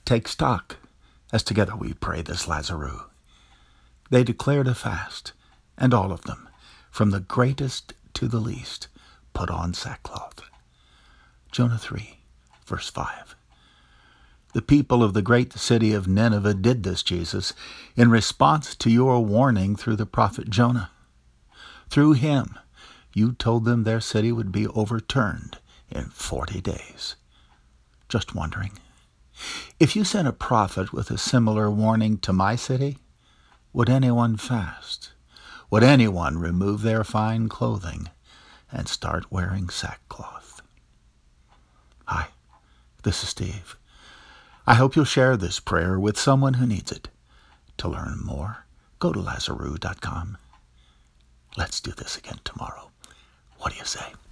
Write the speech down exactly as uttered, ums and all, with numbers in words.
Take stock, as together we pray this Lazarus. They declared a fast, and all of them, from the greatest to the least, put on sackcloth. Jonah three, verse five. The people of the great city of Nineveh did this, Jesus, in response to your warning through the prophet Jonah. Through him, you told them their city would be overturned in forty days. Just wondering, if you sent a prophet with a similar warning to my city, would anyone fast? Would anyone remove their fine clothing and start wearing sackcloth? Hi, this is Steve. I hope you'll share this prayer with someone who needs it. To learn more, go to Lazarus dot com. Let's do this again tomorrow. What do you say?